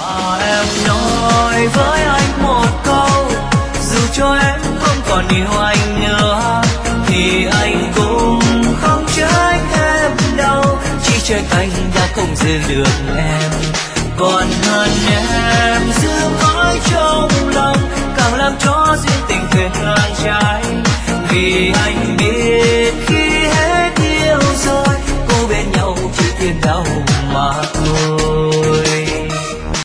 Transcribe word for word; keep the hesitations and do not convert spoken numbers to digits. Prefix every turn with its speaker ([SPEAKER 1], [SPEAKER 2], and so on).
[SPEAKER 1] Và em nói với anh một câu, dù cho em không còn yêu anh nữa thì anh cũng không trách em đâu, chỉ trách anh đã không giữ được em. Còn hơn em